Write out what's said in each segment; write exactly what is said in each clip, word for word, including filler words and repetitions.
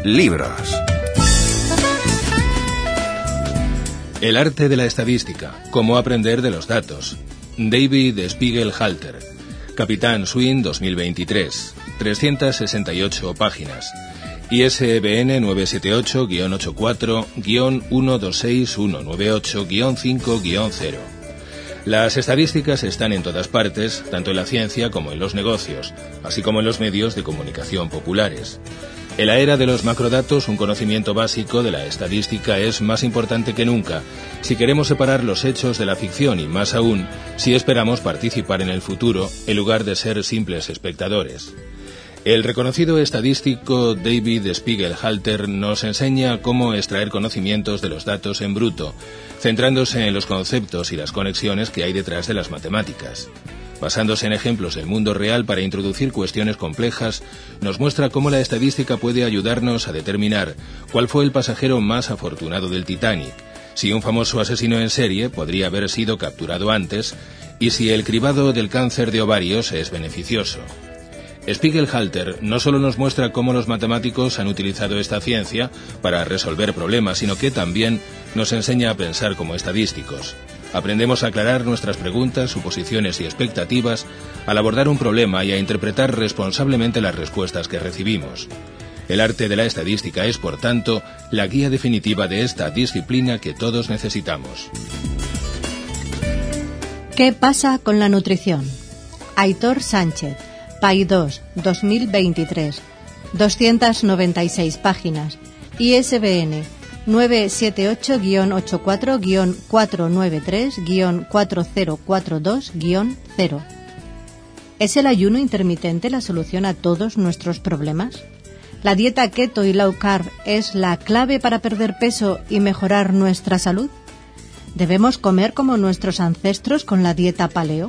Libros. El arte de la estadística. Cómo aprender de los datos. David Spiegelhalter. Capitán Swing dos mil veintitrés. trescientas sesenta y ocho páginas. I S B N nueve siete ocho guion ochenta y cuatro guion uno dos seis uno nueve ocho guion cinco guion cero. Las estadísticas están en todas partes, tanto en la ciencia como en los negocios, así como en los medios de comunicación populares. En la era de los macrodatos, un conocimiento básico de la estadística es más importante que nunca, si queremos separar los hechos de la ficción y más aún, si esperamos participar en el futuro, en lugar de ser simples espectadores. El reconocido estadístico David Spiegelhalter nos enseña cómo extraer conocimientos de los datos en bruto, centrándose en los conceptos y las conexiones que hay detrás de las matemáticas. Basándose en ejemplos del mundo real para introducir cuestiones complejas, nos muestra cómo la estadística puede ayudarnos a determinar cuál fue el pasajero más afortunado del Titanic, si un famoso asesino en serie podría haber sido capturado antes y si el cribado del cáncer de ovarios es beneficioso. Spiegelhalter no solo nos muestra cómo los matemáticos han utilizado esta ciencia para resolver problemas, sino que también nos enseña a pensar como estadísticos. Aprendemos a aclarar nuestras preguntas, suposiciones y expectativas al abordar un problema y a interpretar responsablemente las respuestas que recibimos. El arte de la estadística es, por tanto, la guía definitiva de esta disciplina que todos necesitamos. ¿Qué pasa con la nutrición? Aitor Sánchez, Paidós, dos mil veintitrés, doscientas noventa y seis páginas, I S B N nueve siete ocho guion ochenta y cuatro guion cuatrocientos noventa y tres guion cuatro cero cuatro dos guion cero. ¿Es el ayuno intermitente la solución a todos nuestros problemas? ¿La dieta keto y low carb es la clave para perder peso y mejorar nuestra salud? ¿Debemos comer como nuestros ancestros con la dieta paleo?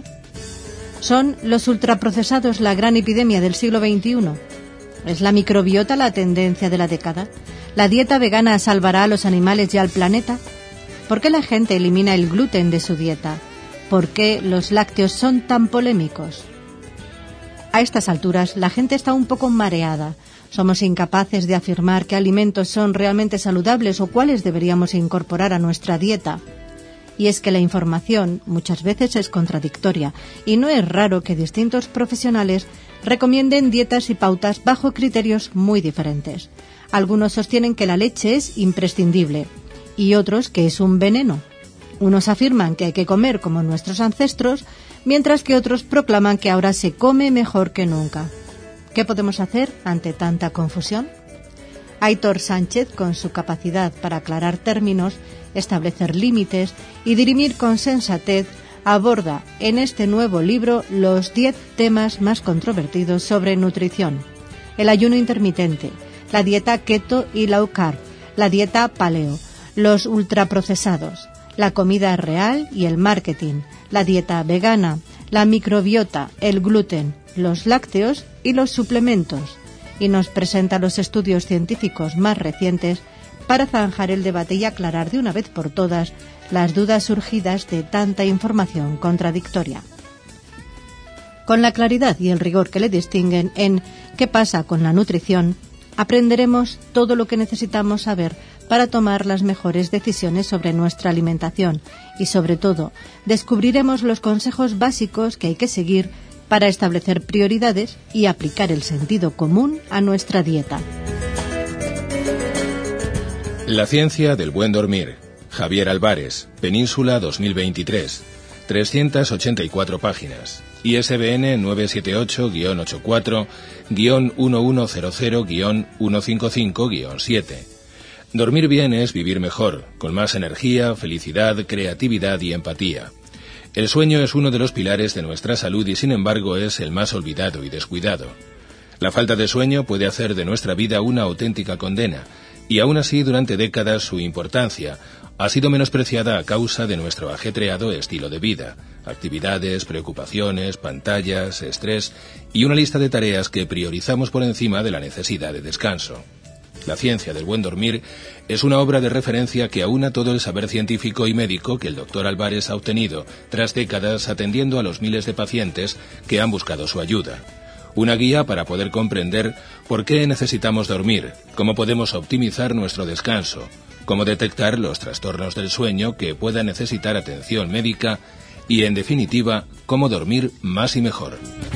¿Son los ultraprocesados la gran epidemia del siglo veintiuno? ¿Es la microbiota la tendencia de la década? ¿La dieta vegana salvará a los animales y al planeta? ¿Por qué la gente elimina el gluten de su dieta? ¿Por qué los lácteos son tan polémicos? A estas alturas, la gente está un poco mareada. Somos incapaces de afirmar qué alimentos son realmente saludables o cuáles deberíamos incorporar a nuestra dieta. Y es que la información muchas veces es contradictoria y no es raro que distintos profesionales recomienden dietas y pautas bajo criterios muy diferentes. Algunos sostienen que la leche es imprescindible y otros que es un veneno. Unos afirman que hay que comer como nuestros ancestros, mientras que otros proclaman que ahora se come mejor que nunca. ¿Qué podemos hacer ante tanta confusión? Aitor Sánchez, con su capacidad para aclarar términos, establecer límites y dirimir con sensatez, aborda en este nuevo libro los diez temas más controvertidos sobre nutrición: el ayuno intermitente, la dieta keto y low carb, la dieta paleo, los ultraprocesados, la comida real y el marketing, la dieta vegana, la microbiota, el gluten, los lácteos y los suplementos, y nos presenta los estudios científicos más recientes para zanjar el debate y aclarar de una vez por todas las dudas surgidas de tanta información contradictoria. Con la claridad y el rigor que le distinguen en ¿Qué pasa con la nutrición?, aprenderemos todo lo que necesitamos saber para tomar las mejores decisiones sobre nuestra alimentación y, sobre todo, descubriremos los consejos básicos que hay que seguir para establecer prioridades y aplicar el sentido común a nuestra dieta. La ciencia del buen dormir. Javier Álvarez, Península dos mil veintitrés. trescientas ochenta y cuatro páginas. I S B N nueve siete ocho guion ochenta y cuatro guion uno uno cero cero guion ciento cincuenta y cinco guion siete. Dormir bien es vivir mejor, con más energía, felicidad, creatividad y empatía. El sueño es uno de los pilares de nuestra salud y, sin embargo, es el más olvidado y descuidado. La falta de sueño puede hacer de nuestra vida una auténtica condena, y aún así, durante décadas, su importancia ha sido menospreciada a causa de nuestro ajetreado estilo de vida, actividades, preocupaciones, pantallas, estrés y una lista de tareas que priorizamos por encima de la necesidad de descanso. La ciencia del buen dormir es una obra de referencia que aúna todo el saber científico y médico que el doctor Álvarez ha obtenido tras décadas atendiendo a los miles de pacientes que han buscado su ayuda. Una guía para poder comprender por qué necesitamos dormir, cómo podemos optimizar nuestro descanso, cómo detectar los trastornos del sueño que puedan necesitar atención médica y, en definitiva, cómo dormir más y mejor.